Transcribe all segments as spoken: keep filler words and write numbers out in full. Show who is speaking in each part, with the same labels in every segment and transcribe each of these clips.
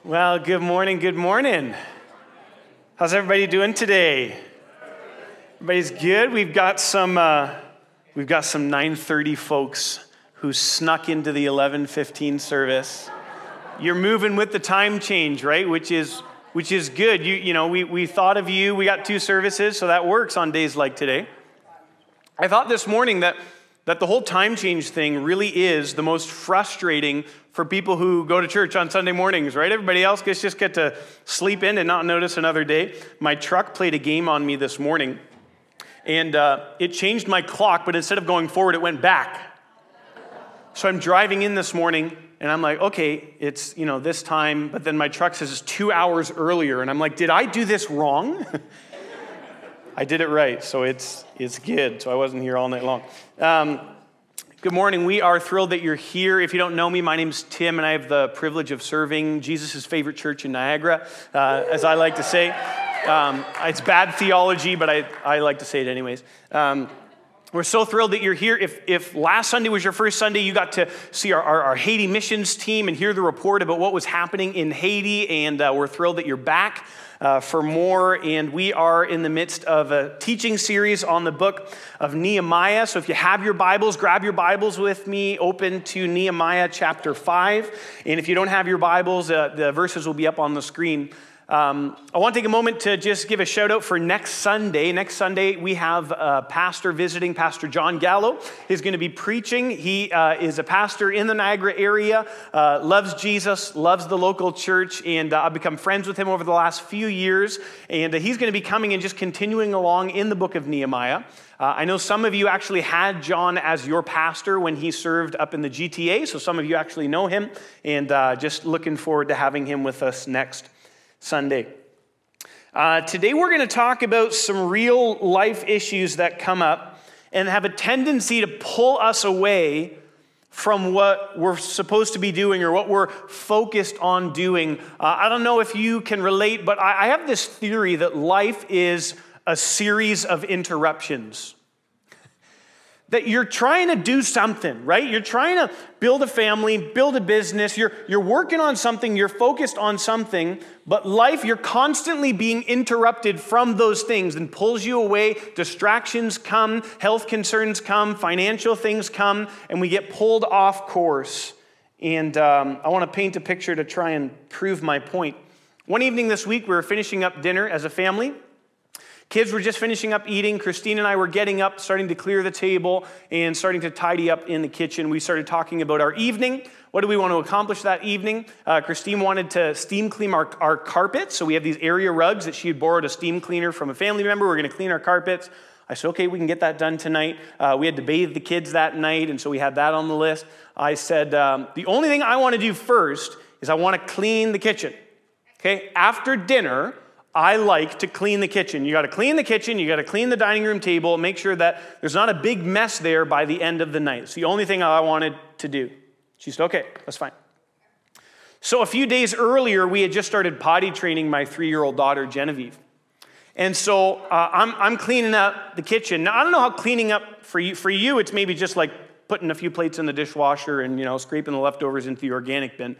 Speaker 1: Well, good morning, good morning. How's everybody doing today? Everybody's good. We've got some uh, we've got some nine thirty folks who snuck into the eleven fifteen service. You're moving with the time change, right? Which is which is good. You you know, we we thought of you. We got two services, so that works on days like today. I thought this morning that that the whole time change thing really is the most frustrating for people who go to church on Sunday mornings, right? Everybody else gets just get to sleep in and not notice another day. My truck played a game on me this morning, and uh, it changed my clock, but instead of going forward, it went back. So I'm driving in this morning, and I'm like, okay, it's, you know, this time, but then my truck says it's two hours earlier, and I'm like, did I do this wrong? I did it right, so it's it's good. So I wasn't here all night long. Um, good morning. We are thrilled that you're here. If you don't know me, my name's Tim, and I have the privilege of serving Jesus' favorite church in Niagara, uh, as I like to say. Um, it's bad theology, but I, I like to say it anyways. Um, We're so thrilled that you're here. If if last Sunday was your first Sunday, you got to see our, our, our Haiti missions team and hear the report about what was happening in Haiti, and uh, we're thrilled that you're back uh, for more. And we are in the midst of a teaching series on the book of Nehemiah. So if you have your Bibles, grab your Bibles with me, open to Nehemiah chapter five. And if you don't have your Bibles, uh, the verses will be up on the screen. Um, I want to take a moment to just give a shout out for next Sunday. Next Sunday, we have a pastor visiting, Pastor John Gallo. He's going to be preaching. He uh, is a pastor in the Niagara area, uh, loves Jesus, loves the local church, and uh, I've become friends with him over the last few years. And uh, he's going to be coming and just continuing along in the book of Nehemiah. Uh, I know some of you actually had John as your pastor when he served up in the G T A, so some of you actually know him, and uh, just looking forward to having him with us next Sunday. Uh, today we're going to talk about some real life issues that come up and have a tendency to pull us away from what we're supposed to be doing or what we're focused on doing. Uh, I don't know if you can relate, but I, I have this theory that life is a series of interruptions. That you're trying to do something, right? You're trying to build a family, build a business. You're, you're working on something. You're focused on something. But life, you're constantly being interrupted from those things and pulls you away. Distractions come, health concerns come, financial things come, and we get pulled off course. And um, I want to paint a picture to try and prove my point. One evening this week, we were finishing up dinner as a family. Kids were just finishing up eating. Christine and I were getting up, starting to clear the table and starting to tidy up in the kitchen. We started talking about our evening. What do we want to accomplish that evening? Uh, Christine wanted to steam clean our, our carpets. So we have these area rugs that she had borrowed a steam cleaner from a family member. We're going to clean our carpets. I said, okay, we can get that done tonight. Uh, we had to bathe the kids that night, and so we had that on the list. I said, um, the only thing I want to do first is I want to clean the kitchen. Okay, after dinner, I like to clean the kitchen. You got to clean the kitchen. You got to clean the dining room table. Make sure that there's not a big mess there by the end of the night. It's the only thing I wanted to do. She said, okay, that's fine. So a few days earlier, we had just started potty training my three-year-old daughter, Genevieve. And so uh, I'm, I'm cleaning up the kitchen. Now, I don't know how cleaning up for you, for you, it's maybe just like putting a few plates in the dishwasher and, you know, scraping the leftovers into the organic bin.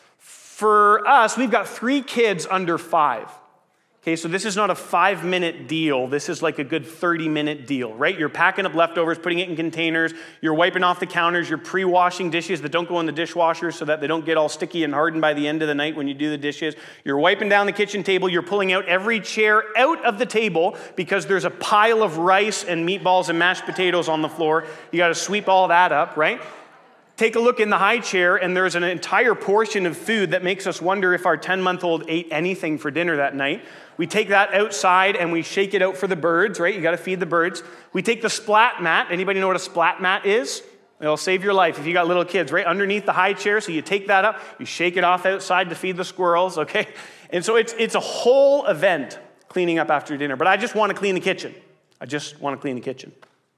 Speaker 1: For us, we've got three kids under five. Okay, so this is not a five-minute deal. This is like a good thirty-minute deal, right? You're packing up leftovers, putting it in containers. You're wiping off the counters. You're pre-washing dishes that don't go in the dishwasher so that they don't get all sticky and hardened by the end of the night when you do the dishes. You're wiping down the kitchen table. You're pulling out every chair out of the table because there's a pile of rice and meatballs and mashed potatoes on the floor. You got to sweep all that up, right? Take a look in the high chair, and there's an entire portion of food that makes us wonder if our ten-month-old ate anything for dinner that night. We take that outside and we shake it out for the birds, right? You got to feed the birds. We take the splat mat. Anybody know what a splat mat is? It'll save your life if you got little kids, right? Underneath the high chair, so you take that up, you shake it off outside to feed the squirrels, okay? And so it's it's a whole event cleaning up after dinner. But I just want to clean the kitchen. I just want to clean the kitchen.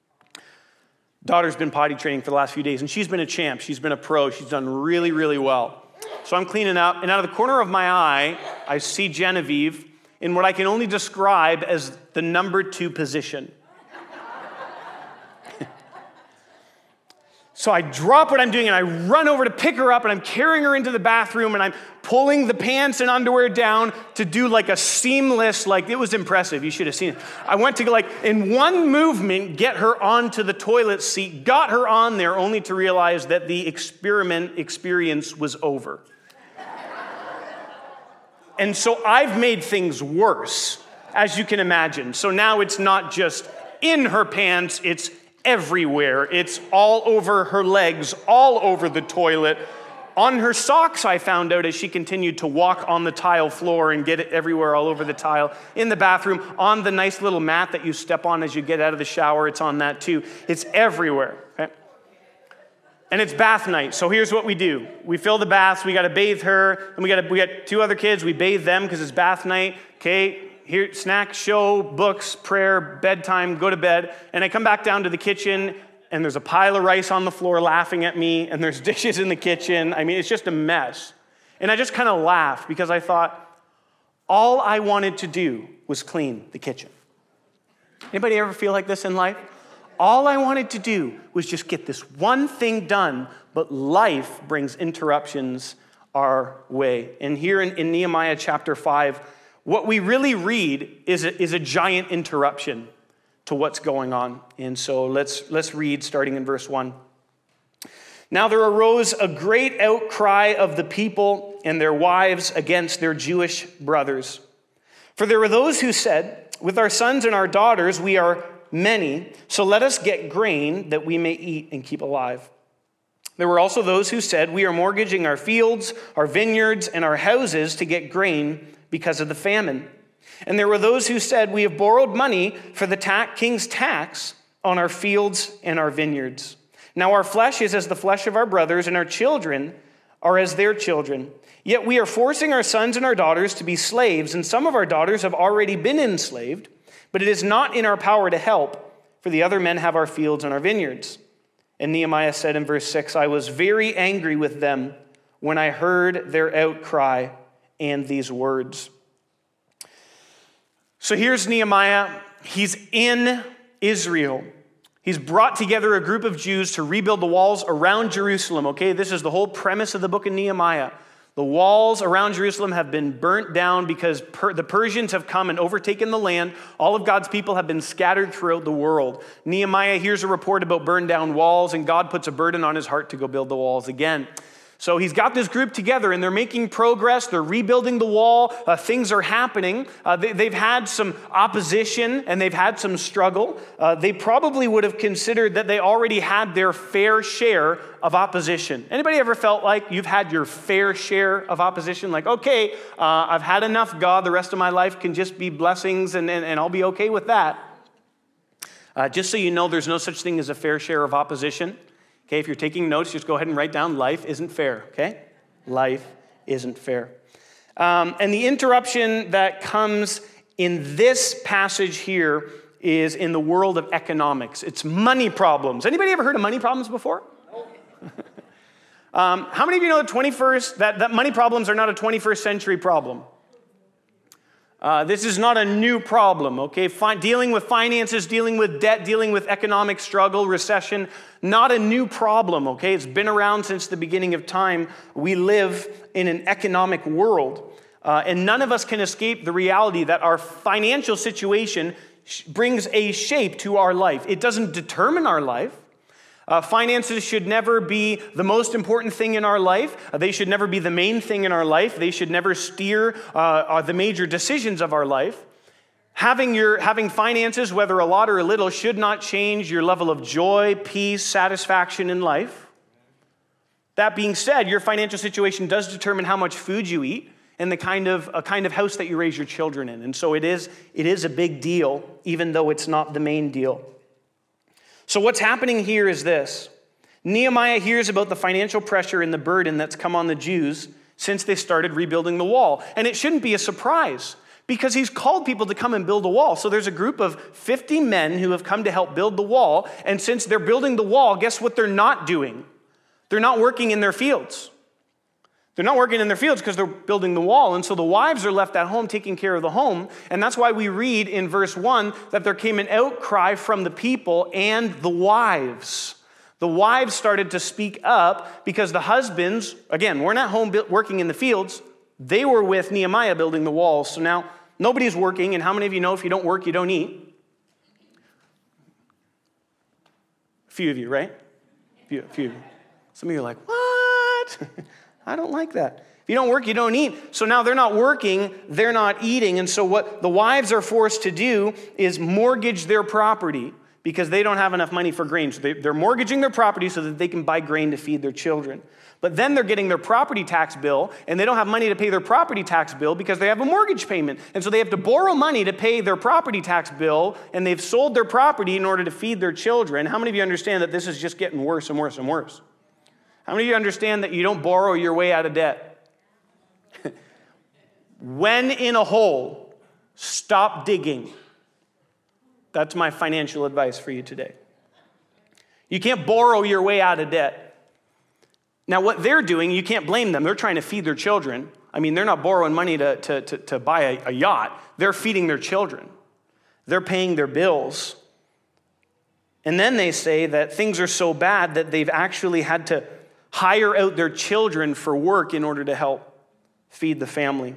Speaker 1: Daughter's been potty training for the last few days, and she's been a champ. She's been a pro. She's done really, really well. So I'm cleaning up, and out of the corner of my eye, I see Genevieve in what I can only describe as the number two position. So I drop what I'm doing and I run over to pick her up and I'm carrying her into the bathroom and I'm pulling the pants and underwear down to do like a seamless, like it was impressive. You should have seen it. I went to like in one movement, get her onto the toilet seat, got her on there only to realize that the experiment experience was over. And so I've made things worse, as you can imagine. So now it's not just in her pants, it's everywhere. It's all over her legs, all over the toilet. On her socks, I found out as she continued to walk on the tile floor and get it everywhere, all over the tile. In the bathroom, on the nice little mat that you step on as you get out of the shower, it's on that too. It's everywhere. Okay? And it's bath night. So here's what we do. We fill the baths, we got to bathe her, and we got we got two other kids, we bathe them because it's bath night. Okay? Here, snack, show, books, prayer, bedtime, go to bed. And I come back down to the kitchen, and there's a pile of rice on the floor laughing at me, and there's dishes in the kitchen. I mean, it's just a mess. And I just kind of laughed because I thought, all I wanted to do was clean the kitchen. Anybody ever feel like this in life? All I wanted to do was just get this one thing done, but life brings interruptions our way. And here in, in Nehemiah chapter five, what we really read is a, is a giant interruption to what's going on. And so let's, let's read starting in verse one. Now there arose a great outcry of the people and their wives against their Jewish brothers. For there were those who said, with our sons and our daughters we are many, so let us get grain that we may eat and keep alive. There were also those who said, we are mortgaging our fields, our vineyards, and our houses to get grain because of the famine. And there were those who said, we have borrowed money for the ta- king's tax on our fields and our vineyards. Now our flesh is as the flesh of our brothers, and our children are as their children. Yet we are forcing our sons and our daughters to be slaves, and some of our daughters have already been enslaved, but it is not in our power to help, for the other men have our fields and our vineyards. And Nehemiah said in verse six, I was very angry with them when I heard their outcry and these words. So here's Nehemiah. He's in Israel. He's brought together a group of Jews to rebuild the walls around Jerusalem. Okay, this is the whole premise of the book of Nehemiah. The walls around Jerusalem have been burnt down because per- the Persians have come and overtaken the land. All of God's people have been scattered throughout the world. Nehemiah hears a report about burned down walls, and God puts a burden on his heart to go build the walls again. So he's got this group together, and they're making progress. They're rebuilding the wall. Uh, things are happening. Uh, they, they've had some opposition, and they've had some struggle. Uh, they probably would have considered that they already had their fair share of opposition. Anybody ever felt like you've had your fair share of opposition? Like, okay, uh, I've had enough, God. The rest of my life can just be blessings, and, and, and I'll be okay with that. Uh, just so you know, there's no such thing as a fair share of opposition. Okay, if you're taking notes, just go ahead and write down life isn't fair, okay? Life isn't fair. Um, and the interruption that comes in this passage here is in the world of economics. It's money problems. Anybody ever heard of money problems before? um, how many of you know the twenty-first, that, that money problems are not a twenty-first century problem? Uh, this is not a new problem, okay? Fi- dealing with finances, dealing with debt, dealing with economic struggle, recession, not a new problem, okay? It's been around since the beginning of time. We live in an economic world, uh, and none of us can escape the reality that our financial situation sh- brings a shape to our life. It doesn't determine our life. Uh, finances should never be the most important thing in our life. Uh, they should never be the main thing in our life. They should never steer uh, uh, the major decisions of our life. Having your having finances, whether a lot or a little, should not change your level of joy, peace, satisfaction in life. That being said, your financial situation does determine how much food you eat and the kind of a kind of house that you raise your children in. And so it is it is a big deal, even though it's not the main deal. So what's happening here is this. Nehemiah hears about the financial pressure and the burden that's come on the Jews since they started rebuilding the wall. And it shouldn't be a surprise because he's called people to come and build a wall. So there's a group of fifty men who have come to help build the wall. And since they're building the wall, guess what they're not doing? They're not working in their fields. They're not working in their fields because they're building the wall. And so the wives are left at home taking care of the home. And that's why we read in verse one that there came an outcry from the people and the wives. the wives started to speak up because the husbands, again, we're not home working in the fields. They were with Nehemiah building the walls. So now nobody's working. And how many of you know if you don't work, you don't eat? A few of you, right? A few, a few. Some of you are like, what? I don't like that. If you don't work, you don't eat. So now they're not working, they're not eating. And so what the wives are forced to do is mortgage their property because they don't have enough money for grain. So they, they're mortgaging their property so that they can buy grain to feed their children. But then they're getting their property tax bill, and they don't have money to pay their property tax bill because they have a mortgage payment. And so they have to borrow money to pay their property tax bill, and they've sold their property in order to feed their children. How many of you understand that this is just getting worse and worse and worse? How many of you understand that you don't borrow your way out of debt? When in a hole, stop digging. That's my financial advice for you today. You can't borrow your way out of debt. Now, what they're doing, you can't blame them. They're trying to feed their children. I mean, they're not borrowing money to, to, to, to buy a, a yacht. They're feeding their children. They're paying their bills. And then they say that things are so bad that they've actually had to hire out their children for work in order to help feed the family.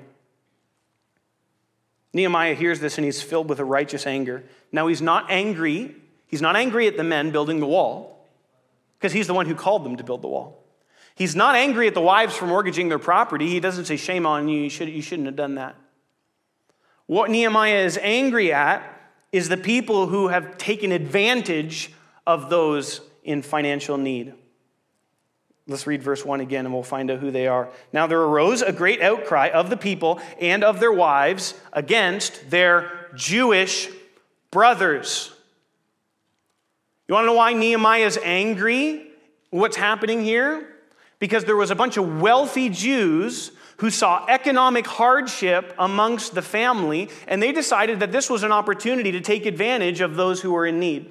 Speaker 1: Nehemiah hears this and he's filled with a righteous anger. Now he's not angry. He's not angry at the men building the wall because he's the one who called them to build the wall. He's not angry at the wives for mortgaging their property. He doesn't say, shame on you, you, should, you shouldn't have done that. What Nehemiah is angry at is the people who have taken advantage of those in financial need. Let's read verse one again and we'll find out who they are. Now there arose a great outcry of the people and of their wives against their Jewish brothers. You want to know why Nehemiah is angry? What's happening here? Because there was a bunch of wealthy Jews who saw economic hardship amongst the family, and they decided that this was an opportunity to take advantage of those who were in need.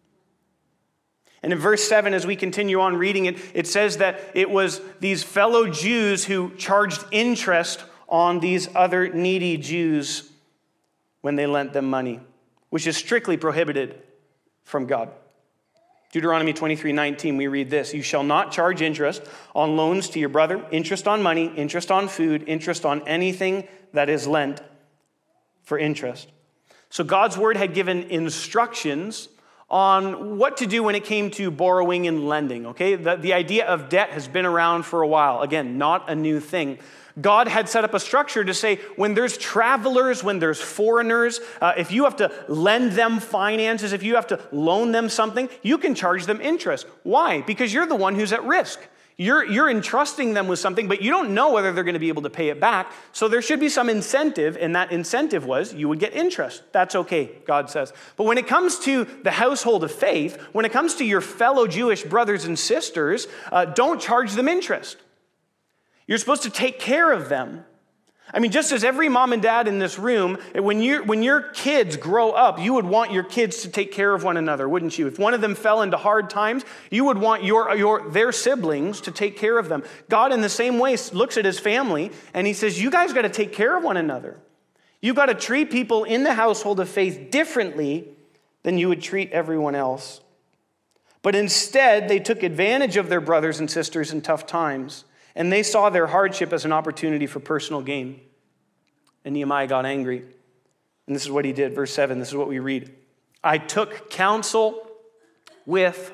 Speaker 1: And in verse seven, as we continue on reading it, it says that it was these fellow Jews who charged interest on these other needy Jews when they lent them money, which is strictly prohibited from God. Deuteronomy twenty-three nineteen, we read this: you shall not charge interest on loans to your brother, interest on money, interest on food, interest on anything that is lent for interest. So God's word had given instructions on what to do when it came to borrowing and lending, okay? The, the idea of debt has been around for a while. Again, not a new thing. God had set up a structure to say when there's travelers, when there's foreigners, uh, if you have to lend them finances, if you have to loan them something, you can charge them interest. Why? Because you're the one who's at risk. You're, you're entrusting them with something, but you don't know whether they're going to be able to pay it back. So there should be some incentive, and that incentive was you would get interest. That's okay, God says. But when it comes to the household of faith, when it comes to your fellow Jewish brothers and sisters, uh, don't charge them interest. You're supposed to take care of them. I mean, just as every mom and dad in this room, when, you, when your kids grow up, you would want your kids to take care of one another, wouldn't you? If one of them fell into hard times, you would want your, your, their siblings to take care of them. God, in the same way, looks at his family, and he says, you guys got to take care of one another. You've got to treat people in the household of faith differently than you would treat everyone else. But instead, they took advantage of their brothers and sisters in tough times, and they saw their hardship as an opportunity for personal gain. And Nehemiah got angry. And this is what he did. Verse seven, this is what we read. I took counsel with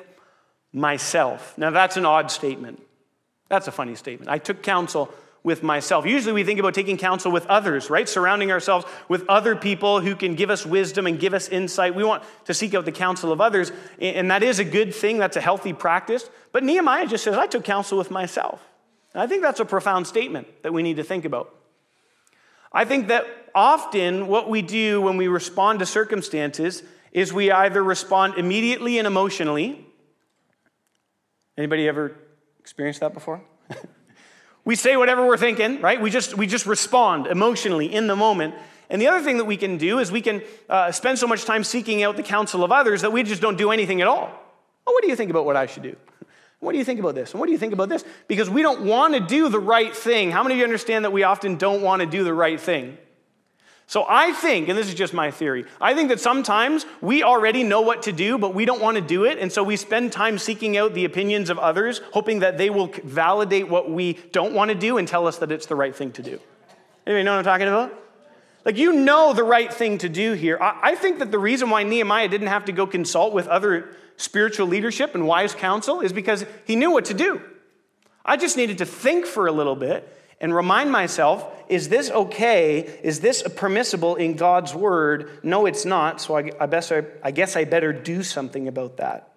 Speaker 1: myself. Now that's an odd statement. That's a funny statement. I took counsel with myself. Usually we think about taking counsel with others, right? Surrounding ourselves with other people who can give us wisdom and give us insight. We want to seek out the counsel of others. And that is a good thing. That's a healthy practice. But Nehemiah just says, I took counsel with myself. And I think that's a profound statement that we need to think about. I think that often what we do when we respond to circumstances is we either respond immediately and emotionally. Anybody ever experienced that before? We say whatever we're thinking, right? We just we just respond emotionally in the moment. And the other thing that we can do is we can uh, spend so much time seeking out the counsel of others that we just don't do anything at all. Oh, what do you think about what I should do? What do you think about this? And what do you think about this? Because we don't want to do the right thing. How many of you understand that we often don't want to do the right thing? So I think, and this is just my theory, I think that sometimes we already know what to do, but we don't want to do it, and so we spend time seeking out the opinions of others, hoping that they will validate what we don't want to do and tell us that it's the right thing to do. Anybody know what I'm talking about? Like, you know the right thing to do here. I, I think that the reason why Nehemiah didn't have to go consult with other spiritual leadership and wise counsel is because he knew what to do. I just needed to think for a little bit and remind myself, is this okay? Is this permissible in God's word? No, it's not, so I, I, best, I, I guess I better do something about that.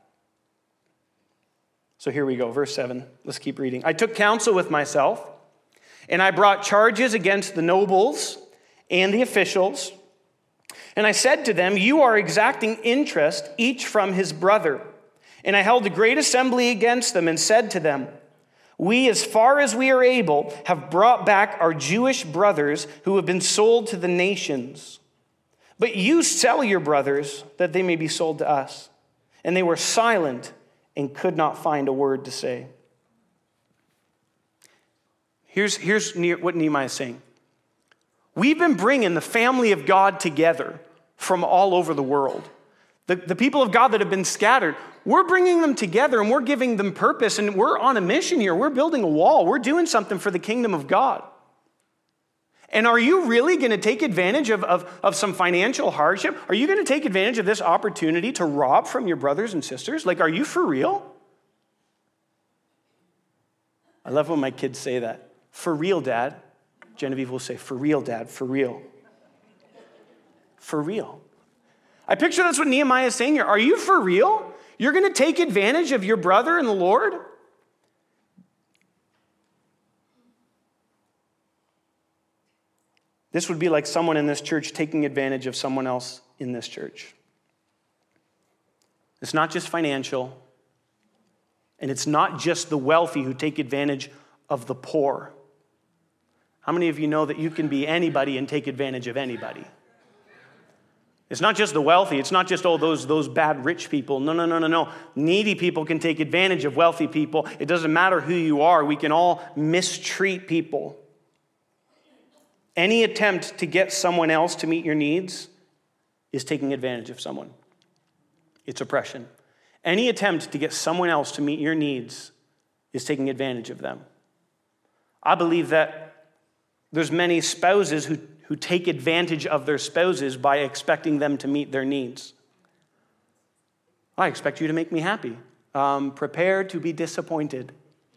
Speaker 1: So here we go, verse seven. Let's keep reading. I took counsel with myself, and I brought charges against the nobles and the officials, and I said to them, you are exacting interest, each from his brother. And I held a great assembly against them and said to them, we, as far as we are able, have brought back our Jewish brothers who have been sold to the nations. But you sell your brothers that they may be sold to us. And they were silent and could not find a word to say. Here's, here's what Nehemiah is saying. We've been bringing the family of God together from all over the world. The, the people of God that have been scattered, we're bringing them together and we're giving them purpose, and we're on a mission here. We're building a wall. We're doing something for the kingdom of God. And are you really going to take advantage of, of, of some financial hardship? Are you going to take advantage of this opportunity to rob from your brothers and sisters? Like, are you for real? I love when my kids say that. For real, Dad. Genevieve will say, for real, Dad, for real. For real. I picture that's what Nehemiah is saying here. Are you for real? You're going to take advantage of your brother in the Lord? This would be like someone in this church taking advantage of someone else in this church. It's not just financial, and it's not just the wealthy who take advantage of the poor. How many of you know that you can be anybody and take advantage of anybody? It's not just the wealthy. It's not just, oh, those, those bad rich people. No, no, no, no, no. Needy people can take advantage of wealthy people. It doesn't matter who you are. We can all mistreat people. Any attempt to get someone else to meet your needs is taking advantage of someone. It's oppression. Any attempt to get someone else to meet your needs is taking advantage of them. I believe that there's many spouses who who take advantage of their spouses by expecting them to meet their needs. I expect you to make me happy. Um, prepare to be disappointed.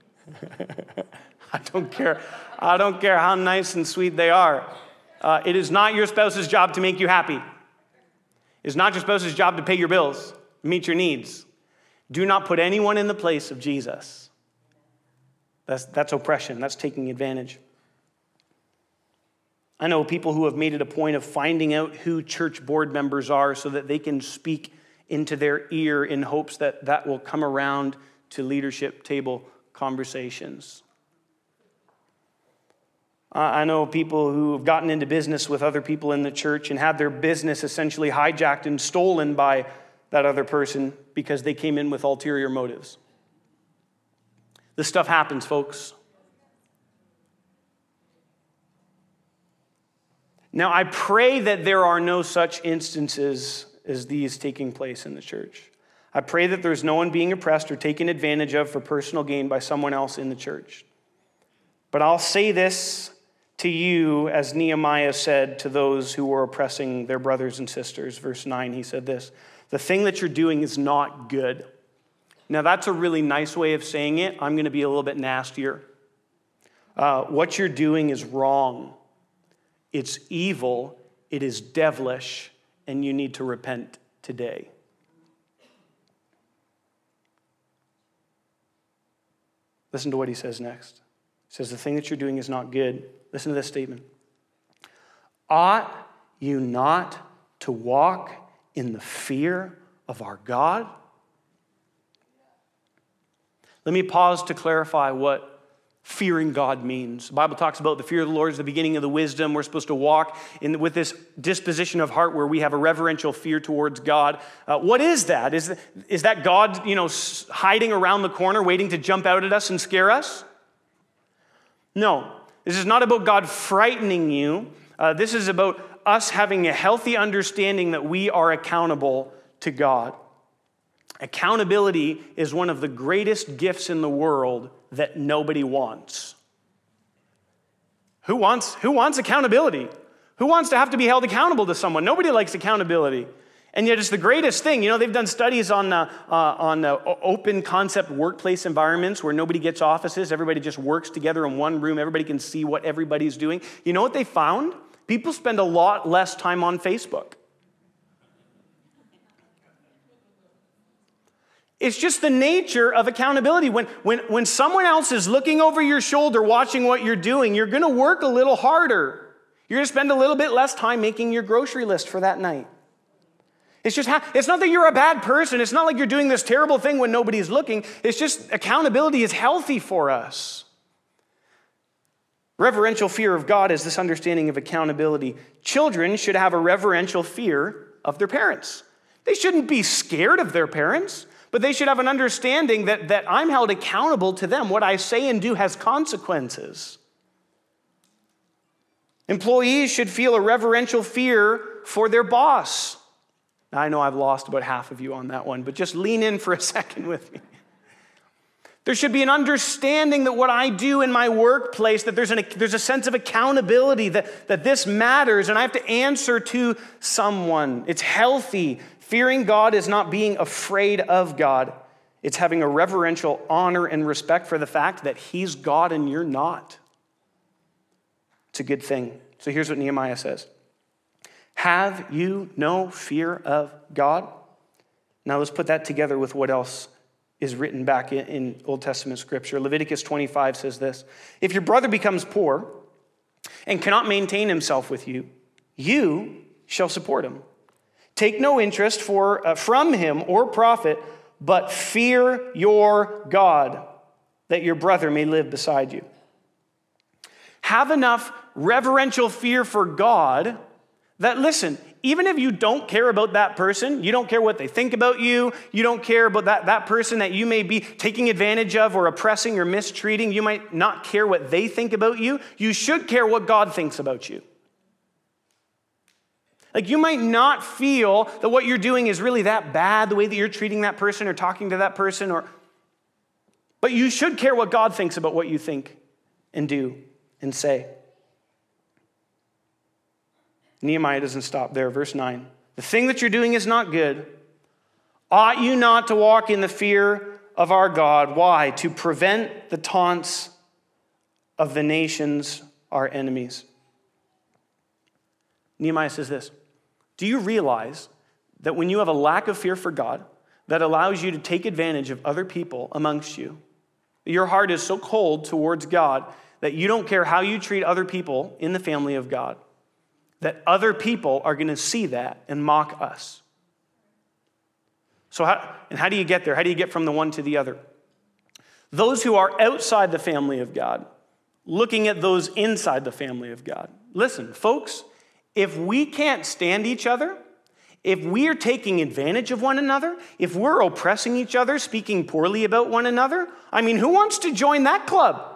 Speaker 1: I don't care. I don't care how nice and sweet they are. Uh, it is not your spouse's job to make you happy. It's not your spouse's job to pay your bills, meet your needs. Do not put anyone in the place of Jesus. That's, that's oppression. That's taking advantage. I know people who have made it a point of finding out who church board members are so that they can speak into their ear in hopes that that will come around to leadership table conversations. I know people who have gotten into business with other people in the church and had their business essentially hijacked and stolen by that other person because they came in with ulterior motives. This stuff happens, folks. Now, I pray that there are no such instances as these taking place in the church. I pray that there's no one being oppressed or taken advantage of for personal gain by someone else in the church. But I'll say this to you, as Nehemiah said to those who were oppressing their brothers and sisters. Verse nine, he said this, the thing that you're doing is not good. Now, that's a really nice way of saying it. I'm going to be a little bit nastier. Uh, what you're doing is wrong. It's evil, it is devilish, and you need to repent today. Listen to what he says next. He says, the thing that you're doing is not good. Listen to this statement. Ought you not to walk in the fear of our God? Let me pause to clarify what fearing God means. The Bible talks about the fear of the Lord is the beginning of the wisdom. We're supposed to walk in with this disposition of heart where we have a reverential fear towards God. Uh, what is that? Is, is that God, you know, hiding around the corner waiting to jump out at us and scare us? No. This is not about God frightening you. Uh, this is about us having a healthy understanding that we are accountable to God. Accountability is one of the greatest gifts in the world that nobody wants. Who wants, who wants accountability? Who wants to have to be held accountable to someone? Nobody likes accountability. And yet it's the greatest thing. You know, they've done studies on, uh, uh, on uh, open concept workplace environments where nobody gets offices. Everybody just works together in one room. Everybody can see what everybody's doing. You know what they found? People spend a lot less time on Facebook. It's just the nature of accountability. When, when, when someone else is looking over your shoulder, watching what you're doing, you're going to work a little harder. You're going to spend a little bit less time making your grocery list for that night. It's just, it's not that you're a bad person. It's not like you're doing this terrible thing when nobody's looking. It's just accountability is healthy for us. Reverential fear of God is this understanding of accountability. Children should have a reverential fear of their parents. They shouldn't be scared of their parents, but they should have an understanding that, that I'm held accountable to them. What I say and do has consequences. Employees should feel a reverential fear for their boss. Now, I know I've lost about half of you on that one, but just lean in for a second with me. There should be an understanding that what I do in my workplace, that there's, an, there's a sense of accountability, that, that this matters, and I have to answer to someone. It's healthy. Fearing God is not being afraid of God. It's having a reverential honor and respect for the fact that He's God and you're not. It's a good thing. So here's what Nehemiah says. Have you no fear of God? Now let's put that together with what else is written back in, in Old Testament scripture. Leviticus twenty-five says this. If your brother becomes poor and cannot maintain himself with you, you shall support him. Take no interest for, uh, from him or profit, but fear your God, that your brother may live beside you. Have enough reverential fear for God that, listen, even if you don't care about that person, you don't care what they think about you, you don't care about that, that person that you may be taking advantage of or oppressing or mistreating, you might not care what they think about you, you should care what God thinks about you. Like, you might not feel that what you're doing is really that bad, the way that you're treating that person or talking to that person, or, but you should care what God thinks about what you think and do and say. Nehemiah doesn't stop there. Verse nine. The thing that you're doing is not good. Ought you not to walk in the fear of our God? Why? To prevent the taunts of the nations, our enemies. Nehemiah says this. Do you realize that when you have a lack of fear for God that allows you to take advantage of other people amongst you, your heart is so cold towards God that you don't care how you treat other people in the family of God, that other people are going to see that and mock us. So how, and how do you get there? How do you get from the one to the other? Those who are outside the family of God, looking at those inside the family of God. Listen, folks, if we can't stand each other, if we are taking advantage of one another, if we're oppressing each other, speaking poorly about one another, I mean, who wants to join that club?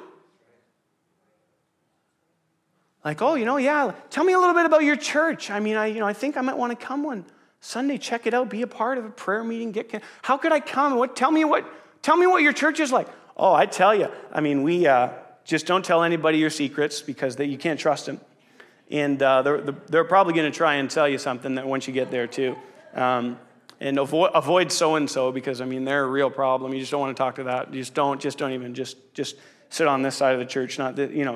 Speaker 1: Like, oh, you know, yeah, tell me a little bit about your church. I mean, I, you know, I think I might want to come one Sunday, check it out, be a part of a prayer meeting. Get, how could I come? What? Tell me what. Tell me what your church is like. Oh, I tell you. I mean, we uh, just don't tell anybody your secrets because they, you can't trust them, and uh, they're they're probably going to try and tell you something that once you get there too. Um, and avoid avoid so and so because I mean they're a real problem. You just don't want to talk to that. You just don't. Just don't even. Just just sit on this side of the church. Not that you know.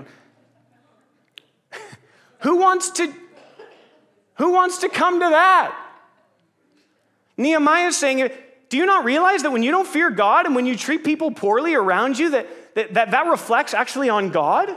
Speaker 1: Who wants to, who wants to come to that? Nehemiah is saying, do you not realize that when you don't fear God and when you treat people poorly around you, that that, that, that reflects actually on God?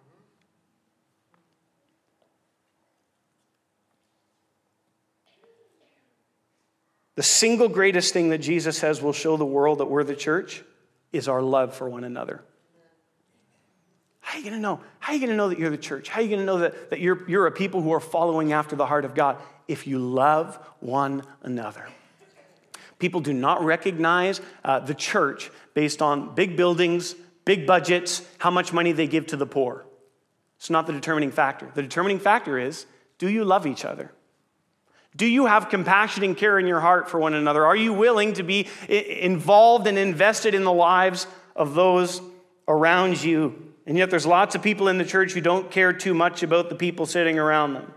Speaker 1: The single greatest thing that Jesus says will show the world that we're the church is our love for one another. How are you going to know? How are you going to know that you're the church? How are you going to know that, that you're, you're a people who are following after the heart of God? If you love one another. People do not recognize uh, the church based on big buildings, big budgets, how much money they give to the poor. It's not the determining factor. The determining factor is, Do you love each other? Do you have compassion and care in your heart for one another? Are you willing to be involved and invested in the lives of those around you? And yet there's lots of people in the church who don't care too much about the people sitting around them.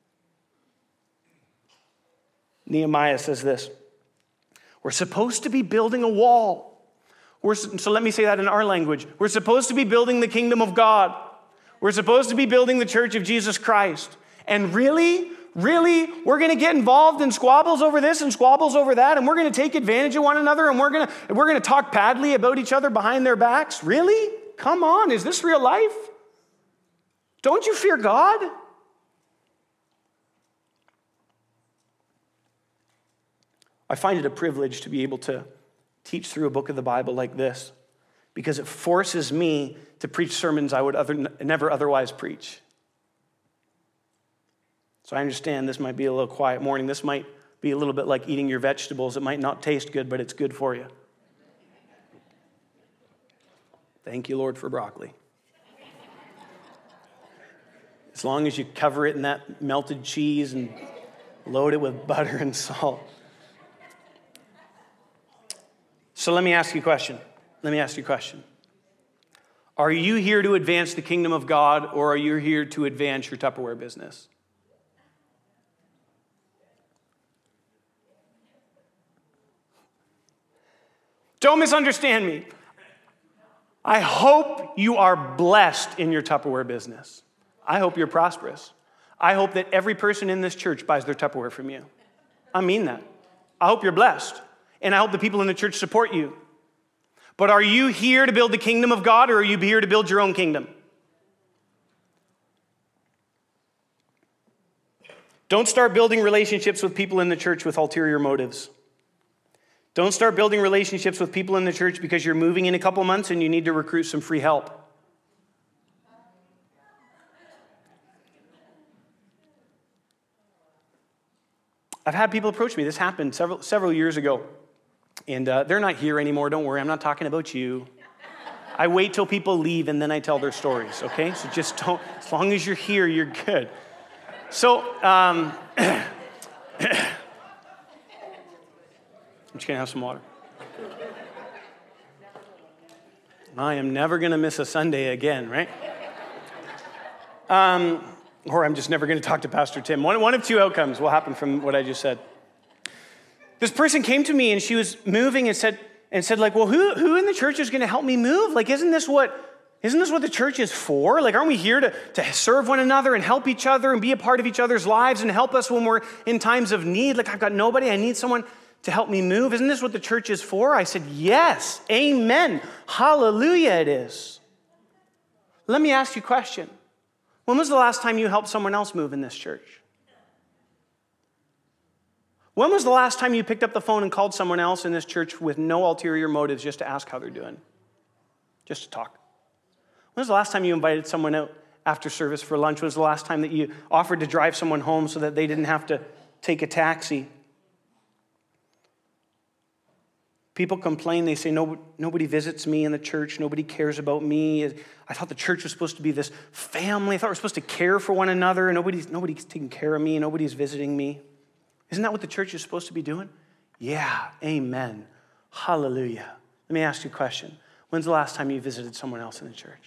Speaker 1: Nehemiah says this, we're supposed to be building a wall. We're, so let me say that in our language. We're supposed to be building the kingdom of God. We're supposed to be building the church of Jesus Christ. And really, really, we're going to get involved in squabbles over this and squabbles over that, and we're going to take advantage of one another, and we're going to we're going to talk badly about each other behind their backs? Really? Come on, is this real life? Don't you fear God? I find it a privilege to be able to teach through a book of the Bible like this because it forces me to preach sermons I would other, never otherwise preach. So I understand this might be a little quiet morning. This might be a little bit like eating your vegetables. It might not taste good, but it's good for you. Thank you, Lord, for broccoli. As long as you cover it in that melted cheese and load it with butter and salt. So let me ask you a question. Let me ask you a question. Are you here to advance the kingdom of God, or are you here to advance your Tupperware business? Don't misunderstand me. I hope you are blessed in your Tupperware business. I hope you're prosperous. I hope that every person in this church buys their Tupperware from you. I mean that. I hope you're blessed. And I hope the people in the church support you. But are you here to build the kingdom of God, or are you here to build your own kingdom? Don't start building relationships with people in the church with ulterior motives. Don't start building relationships with people in the church because you're moving in a couple months and you need to recruit some free help. I've had people approach me. This happened several several years ago. And uh, they're not here anymore. Don't worry. I'm not talking about you. I wait till people leave and then I tell their stories, okay? So just don't, as long as you're here, you're good. So, um, I'm just going to have some water. I am never going to miss a Sunday again, right? Um, or I'm just never going to talk to Pastor Tim. One, one of two outcomes will happen from what I just said. This person came to me and she was moving and said, and said like, well, who, who in the church is going to help me move? Like, isn't this what, isn't this what the church is for? Like, aren't we here to, to serve one another and help each other and be a part of each other's lives and help us when we're in times of need? Like, I've got nobody. I need someone to help me move. Isn't this what the church is for? I said, yes, amen. Hallelujah, it is. Let me ask you a question. When was the last time you helped someone else move in this church? When was the last time you picked up the phone and called someone else in this church with no ulterior motives just to ask how they're doing? Just to talk. When was the last time you invited someone out after service for lunch? When was the last time that you offered to drive someone home so that they didn't have to take a taxi? People complain. They say, no, nobody visits me in the church. Nobody cares about me. I thought the church was supposed to be this family. I thought we were supposed to care for one another. Nobody's, nobody's taking care of me. Nobody's visiting me. Isn't that what the church is supposed to be doing? Yeah, amen. Hallelujah. Let me ask you a question. When's the last time you visited someone else in the church?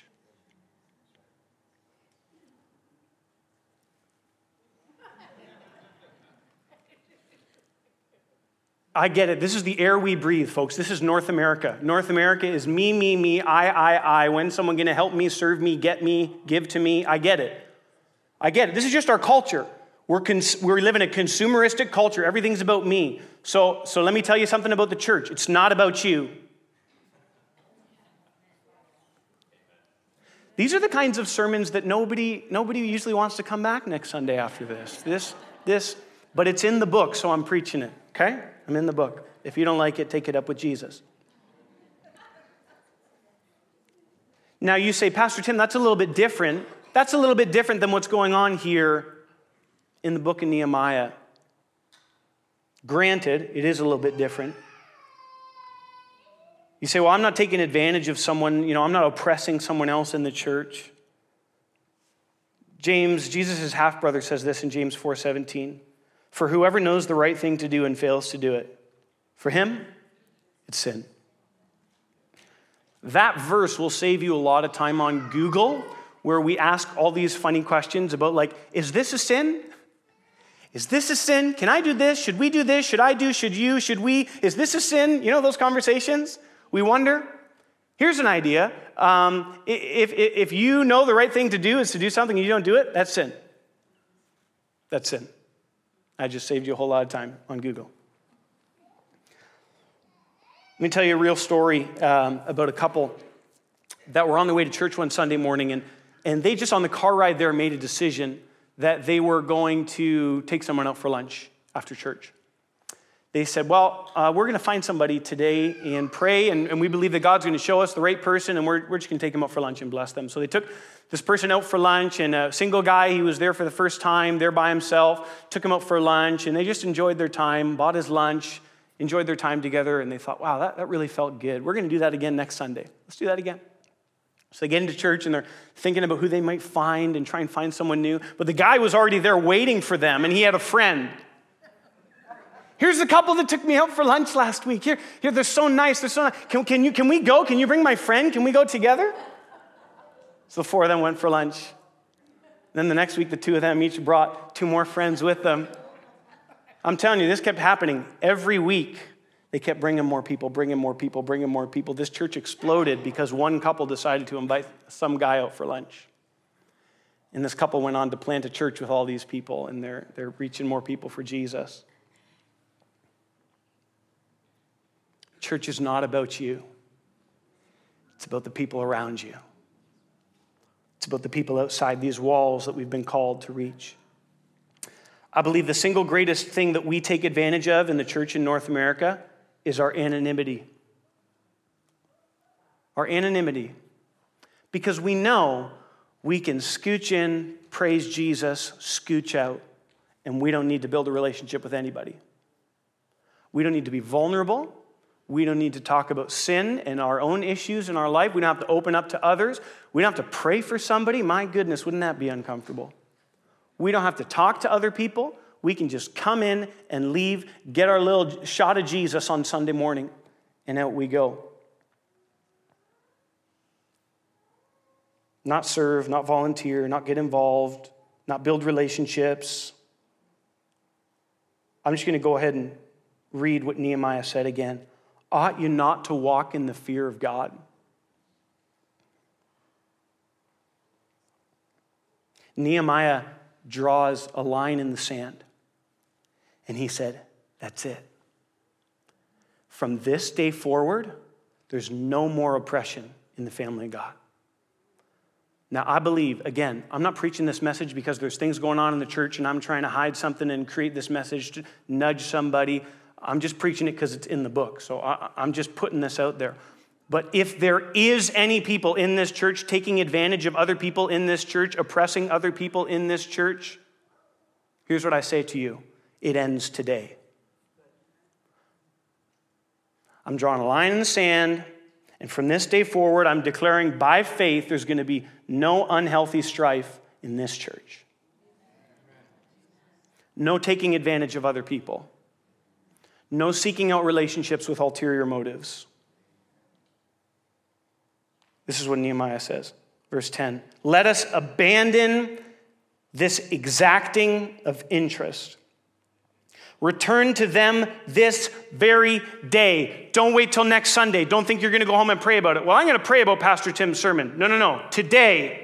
Speaker 1: I get it. This is the air we breathe, folks. This is North America. North America is me, me, me, I, I, I. When's someone going to help me, serve me, get me, give to me? I get it. I get it. This is just our culture. We're, cons- we live in a consumeristic culture. Everything's about me. So, so let me tell you something about the church. It's not about you. These are the kinds of sermons that nobody, nobody usually wants to come back next Sunday after this. This, this, but it's in the book, so I'm preaching it, okay? I'm in the book. If you don't like it, take it up with Jesus. Now you say, Pastor Tim, that's a little bit different. That's a little bit different than what's going on here in the book of Nehemiah. Granted, it is a little bit different. You say, well, I'm not taking advantage of someone, you know, I'm not oppressing someone else in the church. James, Jesus' half-brother, says this in James four seventeen. For whoever knows the right thing to do and fails to do it, for him, it's sin. That verse will save you a lot of time on Google, where we ask all these funny questions about, like, is this a sin? Is this a sin? Can I do this? Should we do this? Should I do? Should you? Should we? Is this a sin? You know those conversations? We wonder. Here's an idea. Um, if, if, if you know the right thing to do is to do something and you don't do it, that's sin. That's sin. I just saved you a whole lot of time on Google. Let me tell you a real story um, about a couple that were on the way to church one Sunday morning, and, and they just on the car ride there made a decision that they were going to take someone out for lunch after church. They said, well, uh, we're going to find somebody today and pray, and, and we believe that God's going to show us the right person, and we're, we're just going to take them out for lunch and bless them. So they took this person out for lunch, and a single guy, he was there for the first time, there by himself, took him out for lunch, and they just enjoyed their time, bought his lunch, enjoyed their time together, and they thought, wow, that, that really felt good. We're going to do that again next Sunday. Let's do that again. So they get into church, and they're thinking about who they might find and try and find someone new. But the guy was already there waiting for them, and he had a friend. Here's the couple that took me out for lunch last week. Here, here they're so nice. They're so nice. Can, can, you, can we go? Can you bring my friend? Can we go together? So the four of them went for lunch. Then the next week, the two of them each brought two more friends with them. I'm telling you, this kept happening every week. They kept bringing more people, bringing more people, bringing more people. This church exploded because one couple decided to invite some guy out for lunch. And this couple went on to plant a church with all these people, and they're, they're reaching more people for Jesus. Church is not about you. It's about the people around you. It's about the people outside these walls that we've been called to reach. I believe the single greatest thing that we take advantage of in the church in North America is our anonymity. Our anonymity. Because we know we can scooch in, praise Jesus, scooch out, and we don't need to build a relationship with anybody. We don't need to be vulnerable. We don't need to talk about sin and our own issues in our life. We don't have to open up to others. We don't have to pray for somebody. My goodness, wouldn't that be uncomfortable? We don't have to talk to other people. We can just come in and leave, get our little shot of Jesus on Sunday morning, and out we go. Not serve, not volunteer, not get involved, not build relationships. I'm just going to go ahead and read what Nehemiah said again. Ought you not to walk in the fear of God? Nehemiah draws a line in the sand. And he said, that's it. From this day forward, there's no more oppression in the family of God. Now, I believe, again, I'm not preaching this message because there's things going on in the church and I'm trying to hide something and create this message to nudge somebody. I'm just preaching it because it's in the book. So I, I'm just putting this out there. But if there is any people in this church taking advantage of other people in this church, oppressing other people in this church, here's what I say to you. It ends today. I'm drawing a line in the sand, and from this day forward, I'm declaring by faith there's going to be no unhealthy strife in this church. No taking advantage of other people. No seeking out relationships with ulterior motives. This is what Nehemiah says, verse ten. Let us abandon this exacting of interest. Return to them this very day. Don't wait till next Sunday. Don't think you're going to go home and pray about it. Well, I'm going to pray about Pastor Tim's sermon. No, no, no. Today.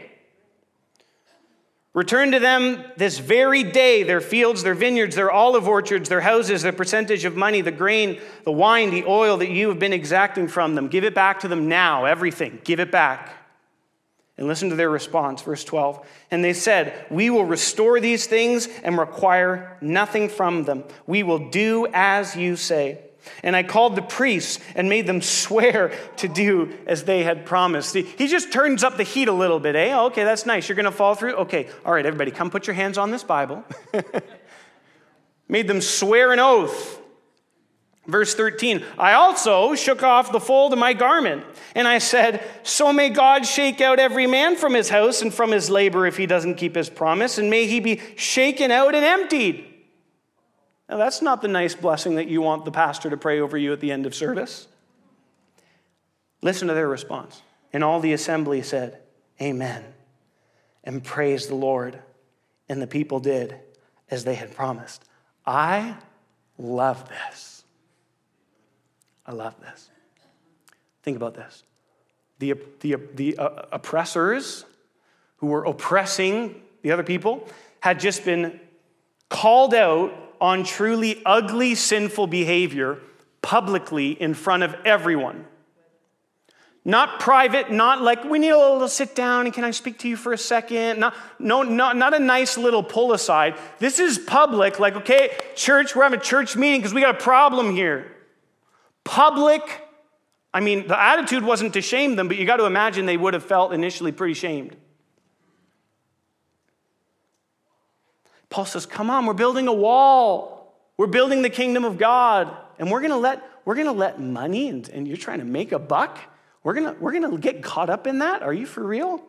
Speaker 1: Return to them this very day, their fields, their vineyards, their olive orchards, their houses, their percentage of money, the grain, the wine, the oil that you have been exacting from them. Give it back to them now, everything. Give it back. And listen to their response, verse twelve. And they said, we will restore these things and require nothing from them. We will do as you say. And I called the priests and made them swear to do as they had promised. He just turns up the heat a little bit, eh? Oh, okay, that's nice. You're going to fall through? Okay, all right, everybody, come put your hands on this Bible. Made them swear an oath. Verse thirteen, I also shook off the fold of my garment, and I said, so may God shake out every man from his house and from his labor if he doesn't keep his promise, and may he be shaken out and emptied. Now, that's not the nice blessing that you want the pastor to pray over you at the end of service. Listen to their response. And all the assembly said, amen, and praised the Lord. And the people did as they had promised. I love this. I love this. Think about this. The, the, the uh, oppressors who were oppressing the other people had just been called out on truly ugly, sinful behavior publicly in front of everyone. Not private, not like, we need a little sit down and can I speak to you for a second? Not, no, not, not a nice little pull aside. This is public, like, okay, church, we're having a church meeting because we got a problem here. Public, I mean, the attitude wasn't to shame them, but you got to imagine they would have felt initially pretty shamed. Paul says, come on, we're building a wall. We're building the kingdom of God. And we're gonna let, we're gonna let money, and, and you're trying to make a buck? We're gonna, we're gonna get caught up in that? Are you for real?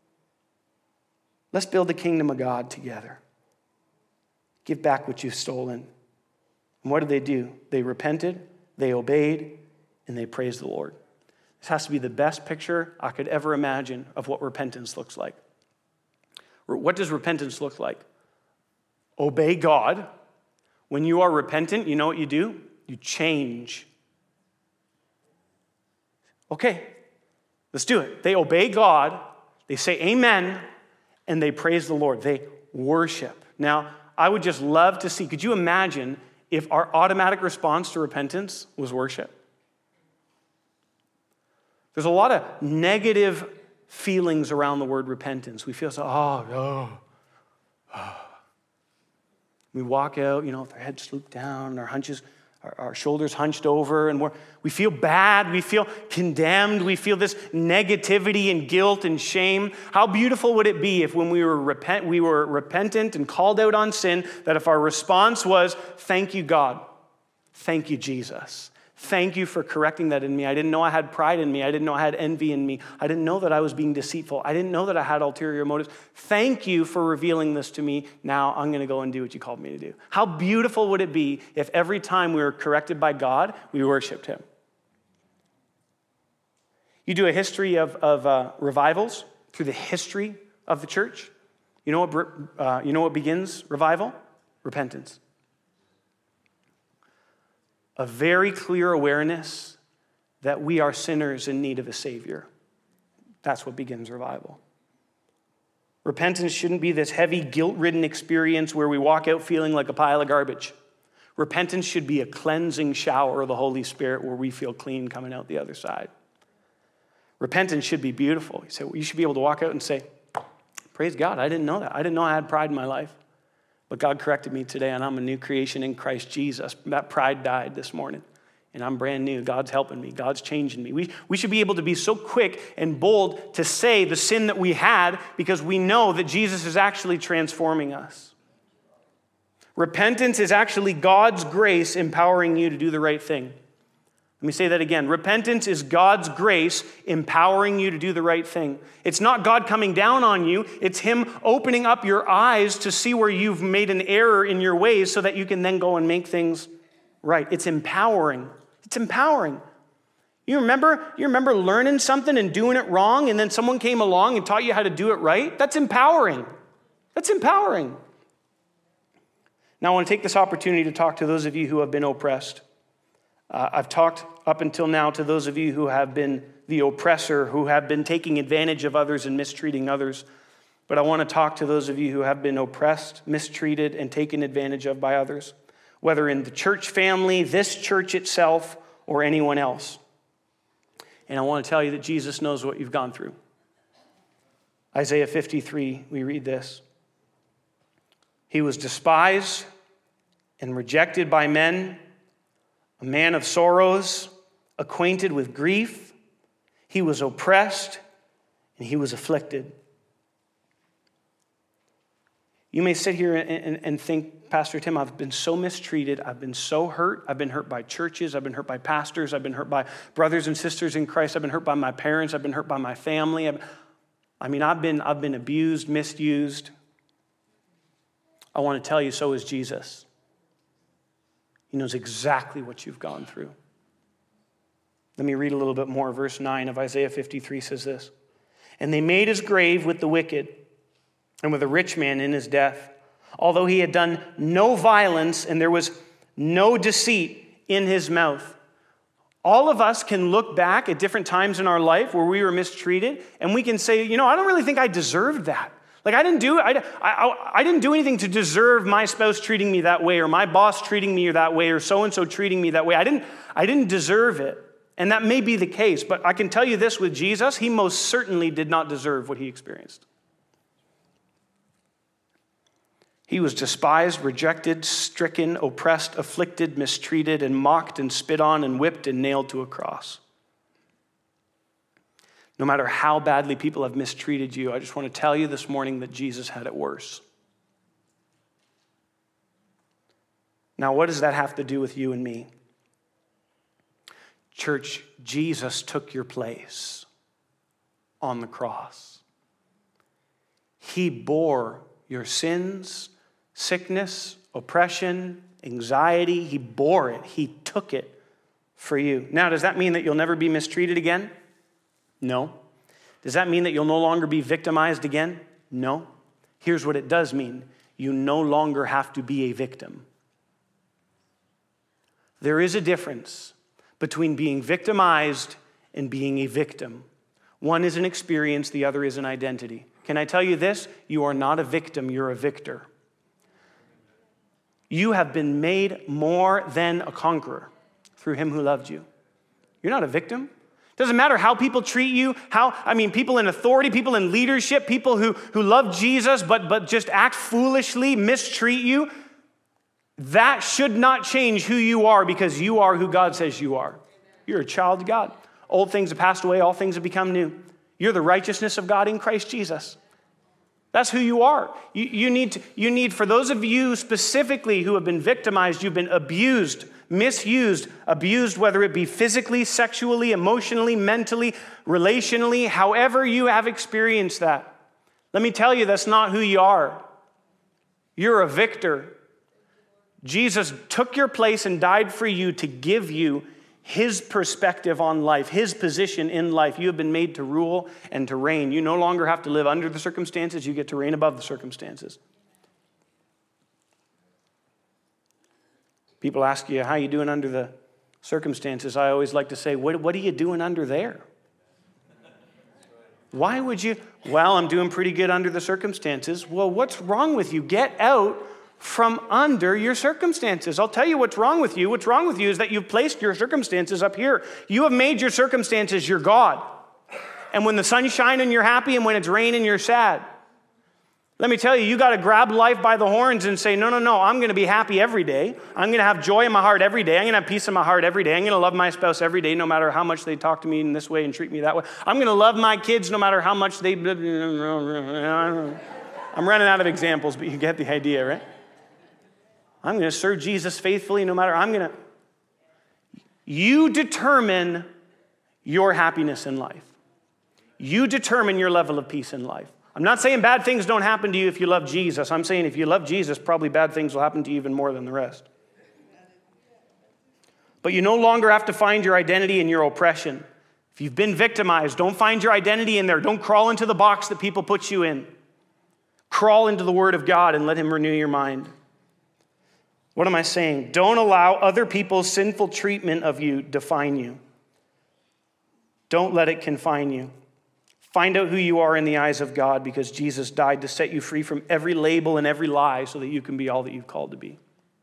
Speaker 1: Let's build the kingdom of God together. Give back what you've stolen. And what did they do? They repented, they obeyed, and they praised the Lord. This has to be the best picture I could ever imagine of what repentance looks like. What does repentance look like? Obey God. When you are repentant, you know what you do? You change. Okay, let's do it. They obey God, they say amen, and they praise the Lord. They worship. Now, I would just love to see, could you imagine if our automatic response to repentance was worship? There's a lot of negative feelings around the word repentance. We feel so, oh, oh, oh. We walk out, you know, with our head slooped down, our hunches, our, our shoulders hunched over, and we're, we feel bad, we feel condemned, we feel this negativity and guilt and shame. How beautiful would it be if when we were repent, we were repentant and called out on sin, that if our response was, thank you, God, thank you, Jesus. Thank you for correcting that in me. I didn't know I had pride in me. I didn't know I had envy in me. I didn't know that I was being deceitful. I didn't know that I had ulterior motives. Thank you for revealing this to me. Now I'm going to go and do what you called me to do. How beautiful would it be if every time we were corrected by God, we worshiped him? You do a history of, of uh, revivals through the history of the church. You know what, uh, you know what begins revival? Repentance. A very clear awareness that we are sinners in need of a Savior. That's what begins revival. Repentance shouldn't be this heavy, guilt-ridden experience where we walk out feeling like a pile of garbage. Repentance should be a cleansing shower of the Holy Spirit where we feel clean coming out the other side. Repentance should be beautiful. You say, well, you should be able to walk out and say, praise God, I didn't know that. I didn't know I had pride in my life. But God corrected me today, and I'm a new creation in Christ Jesus. That pride died this morning, and I'm brand new. God's helping me. God's changing me. We, we should be able to be so quick and bold to say the sin that we had because we know that Jesus is actually transforming us. Repentance is actually God's grace empowering you to do the right thing. Let me say that again. Repentance is God's grace empowering you to do the right thing. It's not God coming down on you. It's him opening up your eyes to see where you've made an error in your ways so that you can then go and make things right. It's empowering. It's empowering. You remember, you remember learning something and doing it wrong, and then someone came along and taught you how to do it right? That's empowering. That's empowering. Now I want to take this opportunity to talk to those of you who have been oppressed. Uh, I've talked up until now to those of you who have been the oppressor, who have been taking advantage of others and mistreating others. But I want to talk to those of you who have been oppressed, mistreated, and taken advantage of by others, whether in the church family, this church itself, or anyone else. And I want to tell you that Jesus knows what you've gone through. Isaiah fifty-three, we read this. He was despised and rejected by men, a man of sorrows, acquainted with grief. He was oppressed and he was afflicted. You may sit here and, and, and think, Pastor Tim, I've been so mistreated. I've been so hurt. I've been hurt by churches. I've been hurt by pastors. I've been hurt by brothers and sisters in Christ. I've been hurt by my parents. I've been hurt by my family. I've, I mean, I've been, I've been abused, misused. I want to tell you, so is Jesus. He knows exactly what you've gone through. Let me read a little bit more. Verse nine of Isaiah fifty-three says this. And they made his grave with the wicked and with a rich man in his death, although he had done no violence and there was no deceit in his mouth. All of us can look back at different times in our life where we were mistreated, and we can say, you know, I don't really think I deserved that. Like I didn't do I, I, I didn't do anything to deserve my spouse treating me that way, or my boss treating me that way, or so-and-so treating me that way. I didn't, I didn't deserve it. And that may be the case, but I can tell you this with Jesus, he most certainly did not deserve what he experienced. He was despised, rejected, stricken, oppressed, afflicted, mistreated, and mocked, and spit on, and whipped, and nailed to a cross. No matter how badly people have mistreated you, I just want to tell you this morning that Jesus had it worse. Now, what does that have to do with you and me? Church, Jesus took your place on the cross. He bore your sins, sickness, oppression, anxiety. He bore it. He took it for you. Now, does that mean that you'll never be mistreated again? No. Does that mean that you'll no longer be victimized again? No. Here's what it does mean. You no longer have to be a victim. There is a difference between being victimized and being a victim. One is an experience, the other is an identity. Can I tell you this? You are not a victim, you're a victor. You have been made more than a conqueror through him who loved you. You're not a victim. Doesn't matter how people treat you, how, I mean, people in authority, people in leadership, people who, who love Jesus but, but just act foolishly, mistreat you. That should not change who you are, because you are who God says you are. You're a child of God. Old things have passed away, all things have become new. You're the righteousness of God in Christ Jesus. That's who you are. You, you, need to, you need, for those of you specifically who have been victimized, you've been abused, misused, abused, whether it be physically, sexually, emotionally, mentally, relationally, however you have experienced that. Let me tell you, that's not who you are. You're a victor. Jesus took your place and died for you to give you his perspective on life, his position in life. You have been made to rule and to reign. You no longer have to live under the circumstances. You get to reign above the circumstances. People ask you, how are you doing under the circumstances? I always like to say, what, what are you doing under there? Why would you? Well, I'm doing pretty good under the circumstances. Well, what's wrong with you? Get out from under your circumstances. I'll tell you what's wrong with you. What's wrong with you is that you've placed your circumstances up here. You have made your circumstances your God. And when the sun's shining, you're happy, and when it's raining, you're sad. Let me tell you, you got to grab life by the horns and say, no, no, no, I'm going to be happy every day. I'm going to have joy in my heart every day. I'm going to have peace in my heart every day. I'm going to love my spouse every day, no matter how much they talk to me in this way and treat me that way. I'm going to love my kids no matter how much they... I'm running out of examples, but you get the idea, right? I'm going to serve Jesus faithfully no matter, I'm going to... You determine your happiness in life. You determine your level of peace in life. I'm not saying bad things don't happen to you if you love Jesus. I'm saying if you love Jesus, probably bad things will happen to you even more than the rest. But you no longer have to find your identity in your oppression. If you've been victimized, don't find your identity in there. Don't crawl into the box that people put you in. Crawl into the Word of God and let him renew your mind. What am I saying? Don't allow other people's sinful treatment of you define you. Don't let it confine you. Find out who you are in the eyes of God, because Jesus died to set you free from every label and every lie so that you can be all that you've called to be.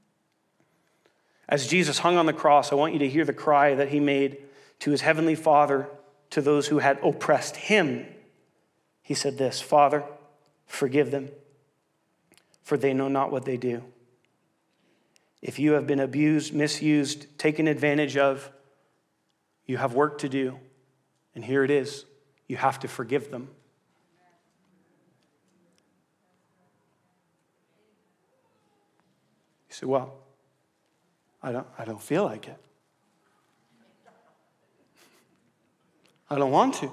Speaker 1: As Jesus hung on the cross, I want you to hear the cry that he made to his heavenly Father, to those who had oppressed him. He said this, Father, forgive them, for they know not what they do. If you have been abused, misused, taken advantage of, you have work to do. And here it is. You have to forgive them. say, well, I don't, I don't feel like it. I don't want to.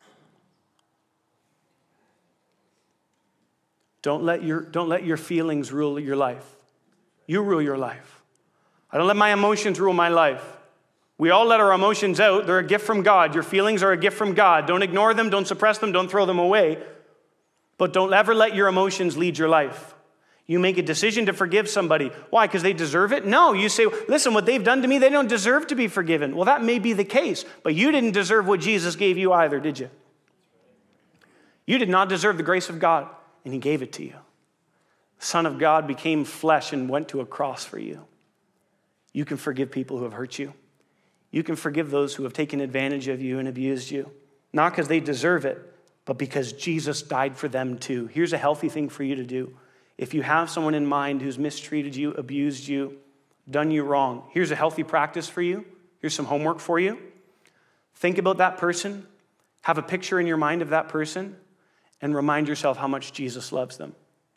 Speaker 1: Don't let your, don't let your feelings rule your life. You rule your life. I don't let my emotions rule my life. We all let our emotions out. They're a gift from God. Your feelings are a gift from God. Don't ignore them. Don't suppress them. Don't throw them away. But don't ever let your emotions lead your life. You make a decision to forgive somebody. Why? Because they deserve it? No. You say, listen, what they've done to me, they don't deserve to be forgiven. Well, that may be the case, but you didn't deserve what Jesus gave you either, did you? You did not deserve the grace of God, and he gave it to you. The Son of God became flesh and went to a cross for you. You can forgive people who have hurt you. You can forgive those who have taken advantage of you and abused you. Not because they deserve it, but because Jesus died for them too. Here's a healthy thing for you to do. If you have someone in mind who's mistreated you, abused you, done you wrong, here's a healthy practice for you. Here's some homework for you. Think about that person. Have a picture in your mind of that person and remind yourself how much Jesus loves them.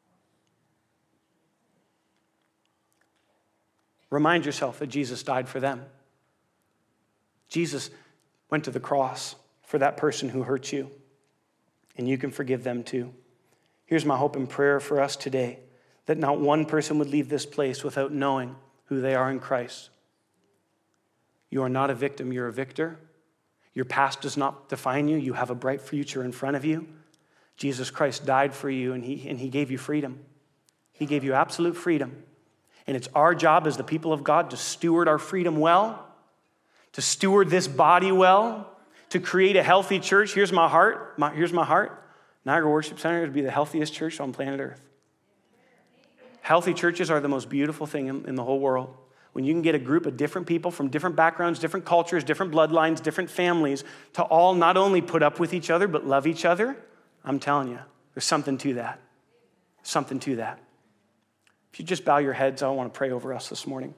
Speaker 1: Remind yourself that Jesus died for them. Jesus went to the cross for that person who hurt you, and you can forgive them too. Here's my hope and prayer for us today, that not one person would leave this place without knowing who they are in Christ. You are not a victim, you're a victor. Your past does not define you. You have a bright future in front of you. Jesus Christ died for you, and he, and he gave you freedom. He gave you absolute freedom. And it's our job as the people of God to steward our freedom well, to steward this body well, to create a healthy church. Here's my heart. My, here's my heart. Niagara Worship Center would be the healthiest church on planet Earth. Healthy churches are the most beautiful thing in, in the whole world. When you can get a group of different people from different backgrounds, different cultures, different bloodlines, different families, to all not only put up with each other, but love each other, I'm telling you, there's something to that. Something to that. If you just bow your heads, I want to pray over us this morning.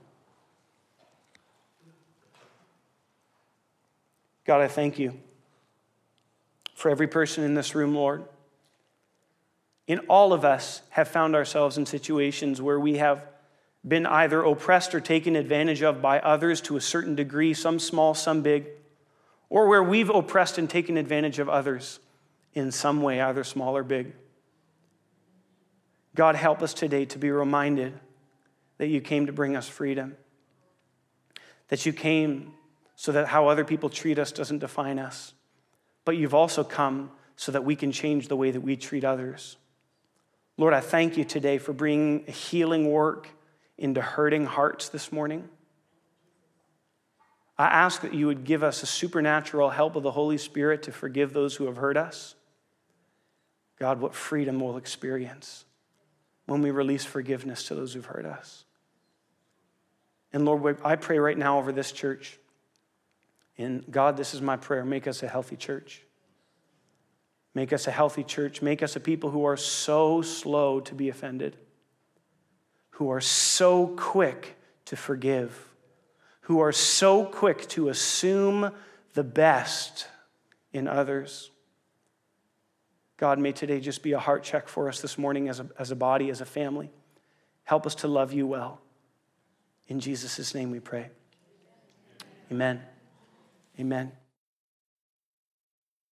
Speaker 1: God, I thank you for every person in this room, Lord. In all of us have found ourselves in situations where we have been either oppressed or taken advantage of by others to a certain degree, some small, some big, or where we've oppressed and taken advantage of others in some way, either small or big. God, help us today to be reminded that you came to bring us freedom, that you came so that how other people treat us doesn't define us, but you've also come so that we can change the way that we treat others. Lord, I thank you today for bringing a healing work into hurting hearts this morning. I ask that you would give us a supernatural help of the Holy Spirit to forgive those who have hurt us. God, what freedom we'll experience when we release forgiveness to those who've hurt us. And Lord, I pray right now over this church. And God, this is my prayer. Make us a healthy church. Make us a healthy church. Make us a people who are so slow to be offended, who are so quick to forgive, who are so quick to assume the best in others. God, may today just be a heart check for us this morning as a, as a body, as a family. Help us to love you well. In Jesus' name we pray. Amen. Amen.